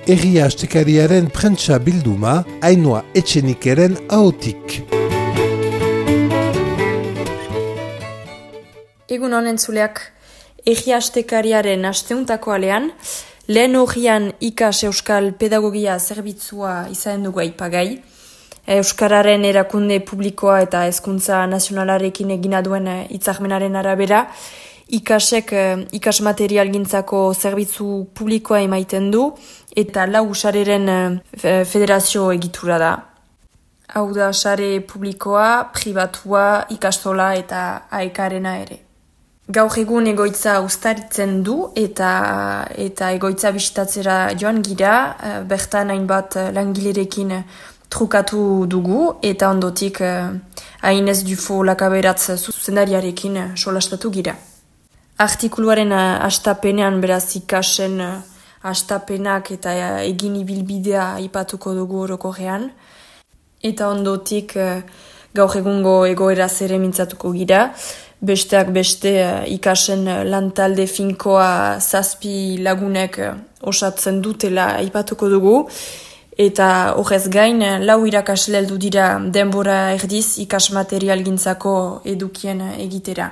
Herri Astekariaren prentsa bilduma, Ainhoa Etxenikeren ahotik. Egun honen zuleak, Herri Astekariaren asteuntako alean, lehen horian ikas euskal pedagogia zerbitzua izanen dugu aipagai. Euskararen erakunde publikoa eta hezkuntza nazionalarekin egina duen hitzarmenaren arabera, ikasek ikas materialgintzako zerbitzu publikoa emaiten du eta lau sareren federazio egitura da. Hau da sare publikoa, pribatua, ikastola eta aekarena ere. Gaur egun egoitza uztaritzen du eta egoitza bisitatzera joan gira, bertan hainbat langilerekin trukatu dugu eta ondotik Ainez Dufo lakaberatz zuzendariarekin solastatu gira. Artikuluaren astapenean beraz ikasen astapenak eta egin ibilbidea aipatuko dugu orokorrean. Eta ondotik gaur egungo egoeraz ere mintzatuko gira. Besteak beste ikasen lantalde finkoa 7 lagunek osatzen dutela aipatuko dugu. Eta horrez gain, 4 irakasle heldu dira denbora erdiz ikas materialgintzako edukien egitera.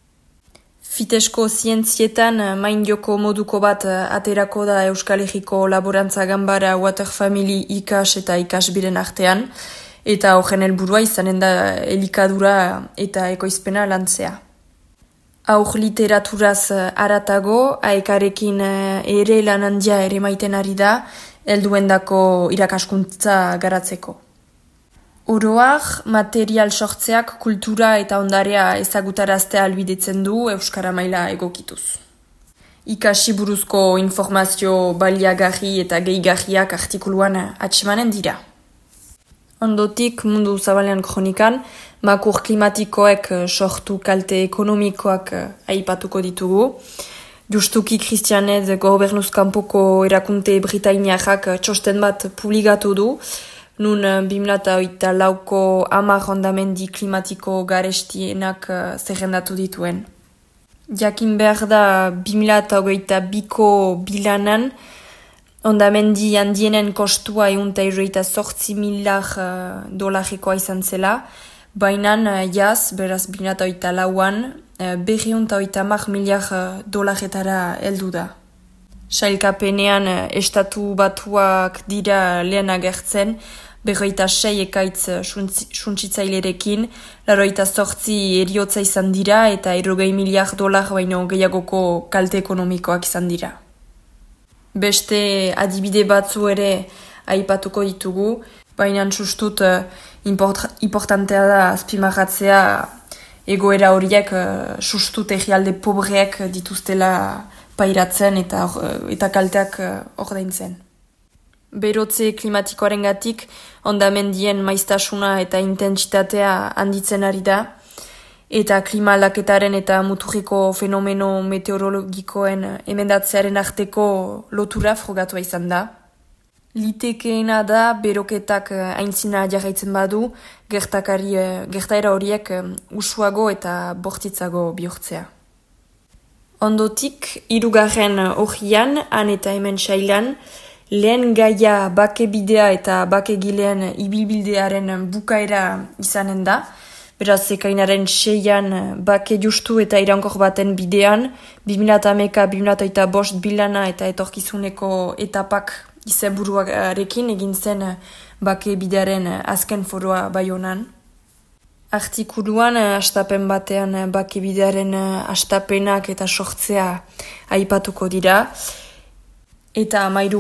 Fitesko zientzietan main joko moduko bat aterako da Euskal Herriko Laborantza Ganbara Water Family ikas eta ikasbiren artean, eta horren helburua izanen da elikadura eta ekoizpena lantzea. Aur literaturaz aratago, aekarekin ere lan handia ere maiten ari da, helduendako irakaskuntza garatzeko. Oroar, material sortzeak kultura eta ondarea ezagutaraztea albidetzen du Euskara maila egokituz. Ikasi buruzko informazio baliagarri eta gehigarriak artikuluan atsemanen dira. Ondotik mundu zabalean kronikan, makur klimatikoek sortu kalte ekonomikoak aipatuko ditugu. Justuki Christianez gobernuzkanpoko erakunte britainiarrak txosten bat publikatu du, nun 2008ko 10 hondamendi klimatiko garestienak zerrendatu dituen. Jakin behar da 2022ko bilanan, hondamendi handienen kostua $168 milyar dolarrekoa izan zela, baina jaz, beraz 2008an, $230 milyar dolarretara heldu da. Sailkapenean estatu batuak dira lehen agertzen, 26 ekaitz suntsitzailerekin, 88 eriotza izan dira eta $60 milyar baino gehiagoko kalte ekonomikoak izan dira. Beste adibide batzu ere aipatuko ditugu, baina sustut importantea da azpimarratzea egoera horiek sustut herrialde pobreek dituztela pairatzen eta kalteak ordaintzen. Berotze klimatikoarengatik hondamendien maiztasuna eta intentsitatea handitzen ari da, eta klima aldaketaren eta muturreko fenomeno meteorologikoen emendatzearen arteko lotura frogatua izan da. Litekeena da beroketak aintzina jarraitzen badu, gertaera horiek usuago eta bortitzago bihurtzea. Ondotik, 3. horian, han eta hemen sailan, lehen gaia bakebidea eta bakegileen ibilbidearen bukaera izanen da, beraz ekainaren 6an bake justu eta iraunkor baten bidean, 2011-2005 bilana eta etorkizuneko etapak izenburuarekin egin zen bakebidearen azken foroa Baionan. Artikuluan astapen batean bakebidearen astapenak eta sortzea aipatuko dira, eta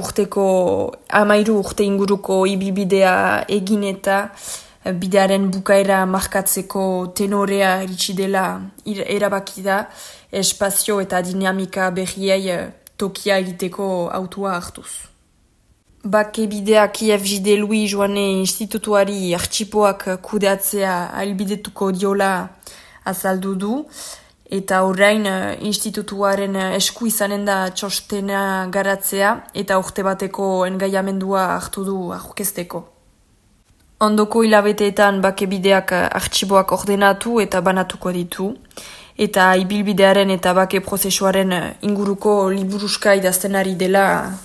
13 urte inguruko ibilbidea egin eta bidearen bukaera markatzeko tenorea iritsi dela erabaki da, espazio eta dinamika berriei tokia egiteko autua hartuz. Bakebidea KFJD Louis Joane institutuari artxipoak kudeatzea ahalbidetuko diola azaldu du, eta orain institutuaren esku izanen da txostena garatzea eta urte bateko engaiamendua hartu du aurkezteko. Ondoko hilabeteetan bakebideak artxiboak ordenatu eta banatuko ditu, eta ibilbidearen eta bake prozesuaren inguruko liburuska idazten ari dela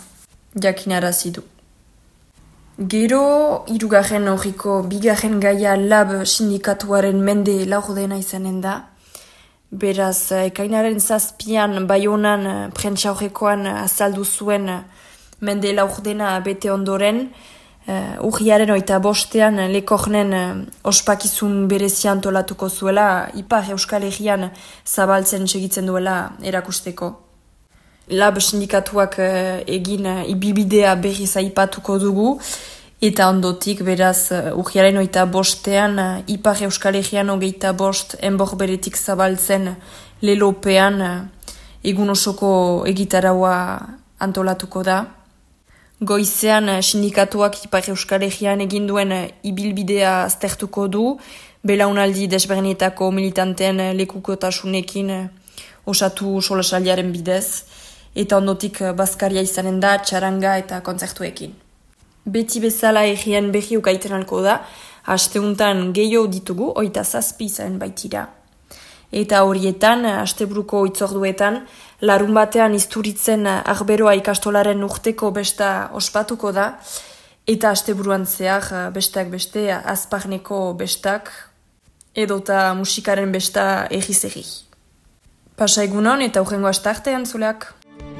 jakinarazi du. Gero, hirugarren horriko bigarren gaia lab sindikatuaren mende laurdena izanen da. Beraz, ekainaren 7an Baionan prentsa horrekoan azaldu zuen mende laurdena bete ondoren, urriaren 25ean Lekornen ospakizun berezia antolatuko zuela, Ipar Euskal Herrian zabaltzen segitzen duela erakusteko. Lab sindikatuak egin ibilbidea berriz aipatuko dugu, eta ondotik beraz urriaren 25ean Ipar Euskal Herrian 25 enbor beretik zabaltzen lelopean egun osoko egitaraua antolatuko da. Goizean sindikatuak Ipar Euskal Herrian egin duen ibilbidea aztertuko du, belaunaldi desberdinetako militanteen lekukotasunekin osatu solasaldiaren bidez, eta ondotik bazkaria izanen da, txaranga eta kontzertuekin. Beti bezala egien berri ukaiten alko da, asteuntan gehiago ditugu, 27 izan baitira. Eta horietan, asteburuko itzorduetan, larun batean izturitzen Arberoa ikastolaren urteko besta ospatuko da, eta asteburuan zehar bestak beste, Azparneko bestak, edota musikaren besta erri-zerri. Pasa egunon eta urrengo astartean zuleak.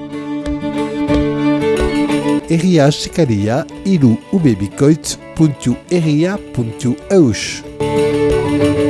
Herria Astekaria irubebikoitz.herria.eus